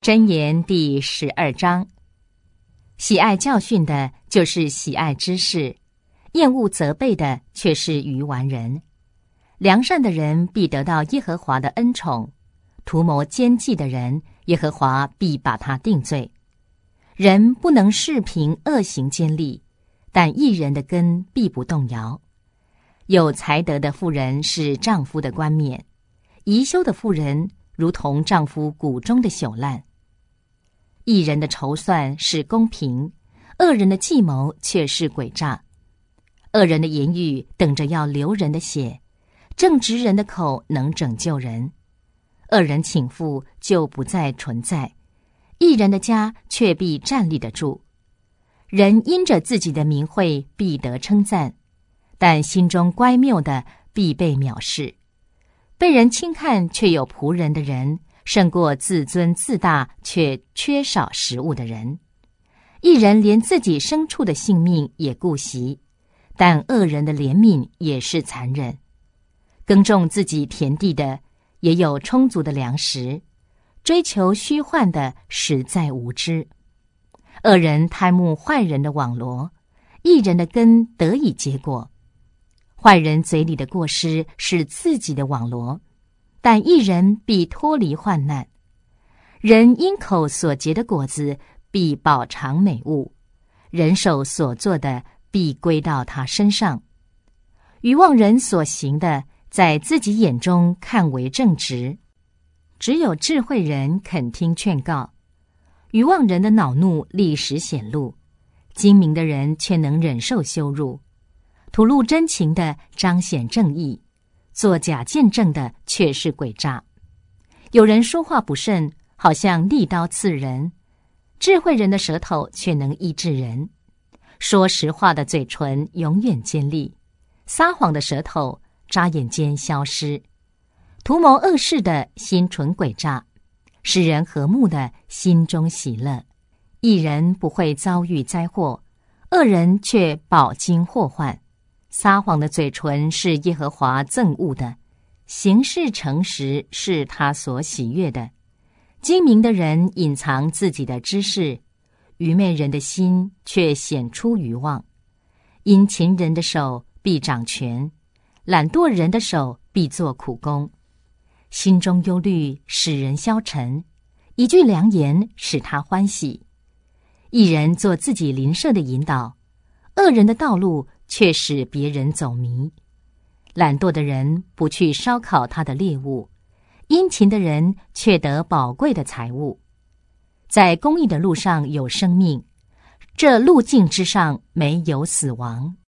箴言第12章，喜爱教训的，就是喜爱知识；厌恶责备的，却是愚顽人。良善的人必得到耶和华的恩宠，图谋奸计的人，耶和华必把他定罪。人不能视凭恶行坚立，但义人的根必不动摇。有才德的妇人是丈夫的冠冕，贻羞的妇人如同丈夫骨中的朽烂。义人的筹算是公平，恶人的计谋却是诡诈。恶人的言语等着要流人的血，正直人的口能拯救人。恶人倾覆就不再存在，义人的家却必站立得住。人因着自己的名讳必得称赞，但心中乖谬的必被藐视。被人轻看却有仆人的人，胜过自尊自大却缺少食物的人。一人连自己牲畜的性命也顾惜，但恶人的怜悯也是残忍。耕种自己田地的也有充足的粮食，追求虚幻的实在无知。恶人贪慕坏人的网罗，义人的根得以结果。坏人嘴里的过失是自己的网罗，但义人必脱离患难。人因口所结的果子必饱尝美物，人手所做的必归到他身上。愚妄人所行的，在自己眼中看为正直，只有智慧人肯听劝告。愚妄人的恼怒立时显露，精明的人却能忍受羞辱。吐露真情的彰显正义，作假见证的却是诡诈。有人说话不慎，好像利刀刺人，智慧人的舌头却能医治人。说实话的嘴唇永远坚立，撒谎的舌头眨眼间消失。图谋恶事的心存诡诈，使人和睦的心中喜乐。义人不会遭遇灾祸，恶人却饱经祸患。撒谎的嘴唇是耶和华憎恶的，行事诚实是他所喜悦的。精明的人隐藏自己的知识，愚昧人的心却显出愚妄。殷勤人的手必掌权，懒惰人的手必做苦工。心中忧虑使人消沉，一句良言使他欢喜。一人做自己邻舍的引导，恶人的道路却使别人走迷。懒惰的人不去烧烤他的猎物，殷勤的人却得宝贵的财物。在公义的路上有生命，这路径之上没有死亡。